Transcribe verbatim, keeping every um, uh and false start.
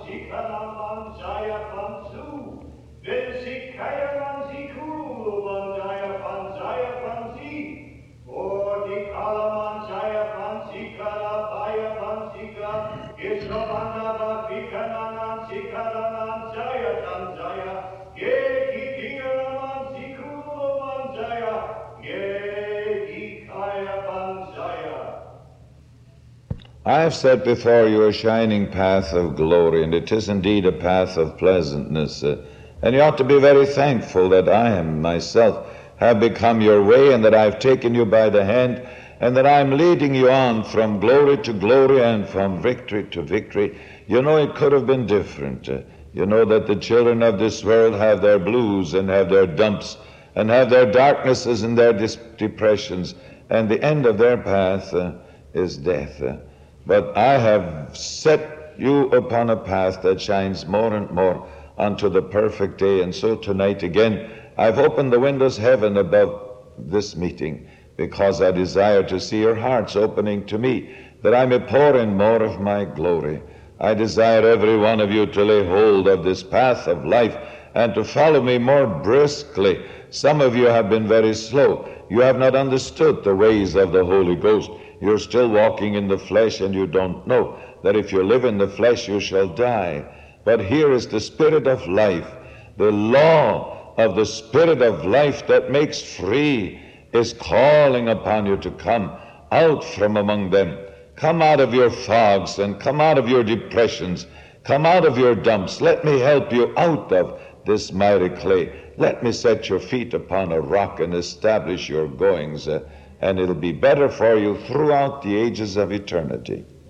I have set before you a shining path of glory, and it is indeed a path of pleasantness. Uh, and you ought to be very thankful that I am myself have become your way, and that I have taken you by the hand, and that I am leading you on from glory to glory and from victory to victory. You know, it could have been different. Uh, you know that the children of this world have their blues and have their dumps and have their darknesses and their dis- depressions, and the end of their path uh, is death. Uh, But I have set you upon a path that shines more and more unto the perfect day. And so tonight again, I've opened the windows of heaven above this meeting, because I desire to see your hearts opening to me, that I may pour in more of my glory. I desire every one of you to lay hold of this path of life and to follow me more briskly. Some of you have been very slow. You have not understood the ways of the Holy Ghost. You're still walking in the flesh, and you don't know that if you live in the flesh, you shall die. But here is the Spirit of life. The law of the Spirit of life that makes free is calling upon you to come out from among them. Come out of your fogs and come out of your depressions. Come out of your dumps. Let me help you out of this miry clay. Let me set your feet upon a rock and establish your goings. Uh, and it'll be better for you throughout the ages of eternity.